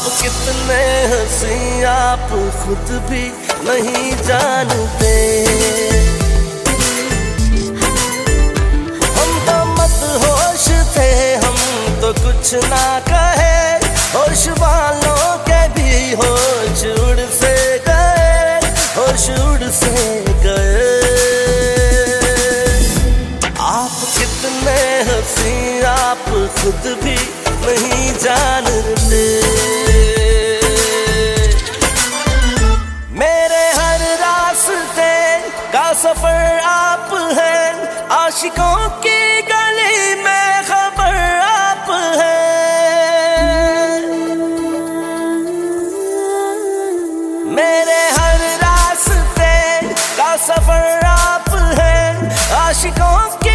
कितने हंसी आप खुद भी नहीं जानते। हम तो मत होश थे, हम तो कुछ ना कहे, होश वालों के भी होश उड़ से गए, होश उड़ से गए। आप कितने हंसी आप खुद भी नहीं जानते। मेरे हर रास्ते का सफर आप हैं, आशिकों की गली में खबर आप हैं। मेरे हर रास्ते का सफर आप हैं, आशिकों की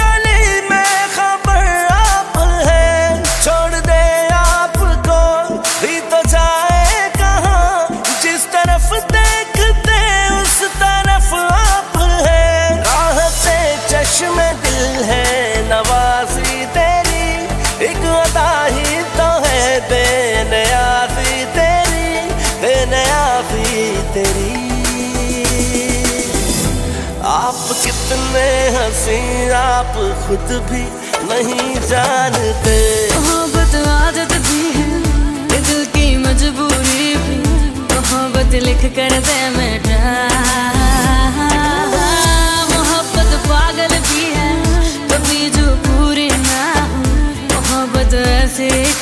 में दिल है नवाजी तेरी, एक अदा ही तो है बेनियाज़ी तेरी, बेनियाज़ी तेरी। आप कितने हंसी आप खुद भी नहीं जानते। मोहब्बत आदत भी है, दिल की मजबूरी भी, मोहब्बत लिख कर दे मेरा। ऐसे एक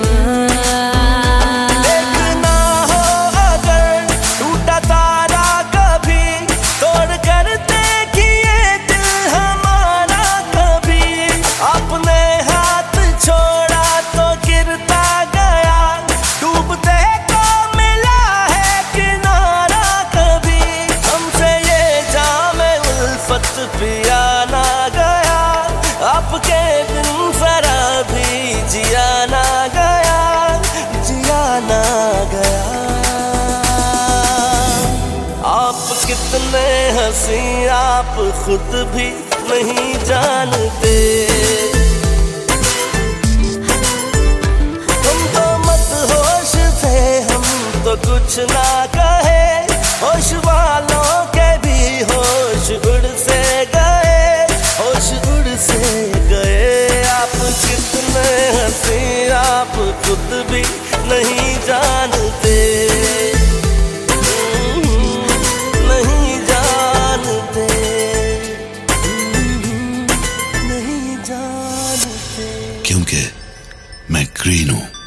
देखना हो अगर टूटा तारा कभी, तोड़ कर देखिए दिल हमारा कभी। आपने हाथ छोड़ा तो गिरता गया, डूबते को मिला है किनारा कभी। हमसे ये जामे उल्फत पिया ना गया, आपके बिन जरा भी जिया ना गया, जिया ना गया। आप कितने हंसी आप खुद भी नहीं जानते। हम तो मत होश थे, हम तो कुछ ना कहे, होश वालों के भी होश उड़ से गए, होश उड़ से गए। आप कितने हंसी आप खुद भी नहीं जानते, नहीं जानते, नहीं जानते। क्योंकि मैं ग्रीन हूं।